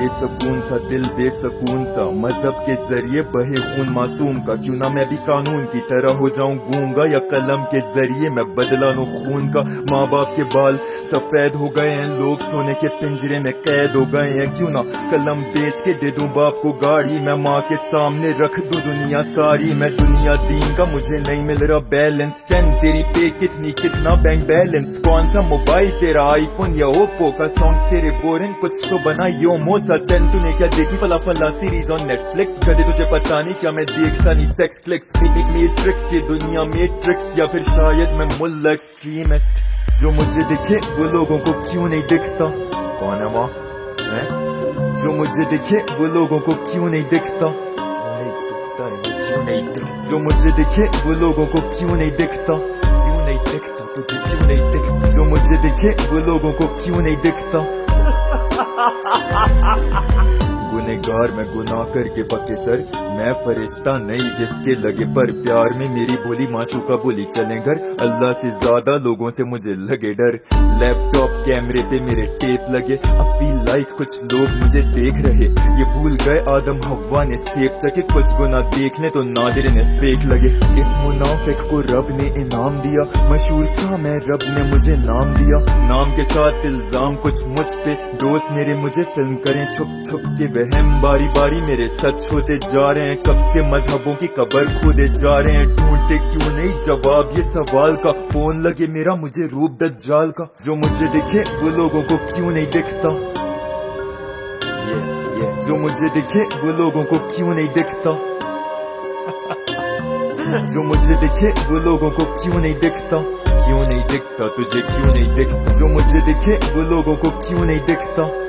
बेसकून सा दिल बेसकून सा, मजहब के जरिए बहे खून मासूम का। क्यों ना मैं भी कानून की तरह हो जाऊं गूंगा, या कलम के जरिए मैं बदला लूं खून का। माँ बाप के बाल सफेद हो गए हैं, लोग सोने के पिंजरे में कैद हो गए हैं। क्यों ना कलम बेच के दे दूं बाप को गाड़ी, मैं माँ के सामने रख दूं दुनिया सारी। मैं दुनिया दीन का मुझे नहीं मिल रहा बैलेंस, चैन तेरी पे कितना बैंक बैलेंस। कौन सा मोबाइल तेरा, आईफोन या ओप्पो का? सॉन्ग्स तेरे बोरिंग, कुछ तो बना यो मोसा। चैन तूने क्या देखी फला सीरीज ऑन नेटफ्लिक्स? कदे तुझे पता नहीं क्या मैं देखता नहीं सेक्स क्लिक्स। मैट्रिक्स ये दुनिया मैट्रिक्स, या फिर शायद मैं मुल्ला एक्सट्रीमिस्ट। जो मुझे दिखे वो लोगों को क्यों नहीं दिखता? कौन है वहाँ? जो मुझे दिखे वो लोगों को क्यों नहीं दिखता? क्यों नहीं दिखता? जो मुझे दिखे वो लोगों को क्यों नहीं दिखता? क्यों नहीं दिखता? तुझे क्यों नहीं दिखता? जो मुझे दिखे वो लोगों को क्यों नहीं दिखता? गुनहगार मैं गुनाह करके पके सर, मैं फरिश्ता नहीं जिसके लगे पर। प्यार में मेरी बोली माशूका बोली चले घर, अल्लाह से ज्यादा लोगों से मुझे लगे डर। लैपटॉप कैमरे पे मेरे टेप लगे, अब फील लाइक कुछ लोग मुझे देख रहे। ये भूल गए आदम हव्वा ने सेब चखे, कुछ गुना देख ले तो नादिर ने फेक लगे। इस मुनाफिक को रब ने इनाम दिया, मशहूर सा मैं रब ने मुझे नाम दिया। नाम के साथ इल्जाम कुछ मुझ पे, दोस्त मेरे मुझे फिल्म करें छुप छुप के। वहम बारी बारी मेरे सच होते जा रहे हैं, कब से मजहबों की कब्र खोदे जा रहे हैं। ढूंढते क्यों नहीं जवाब ये सवाल का, फोन लगे मेरा मुझे रूप दज्जाल का। जो मुझे दिखे वो लोगों को क्यों नहीं दिखता? जो मुझे दिखे वो लोगों को क्यों नहीं दिखता? जो मुझे दिखे वो लोगों को क्यों नहीं दिखता? क्यों नहीं दिखता? तुझे क्यों नहीं दिखता? जो मुझे दिखे वो लोगों को क्यों नहीं दिखता?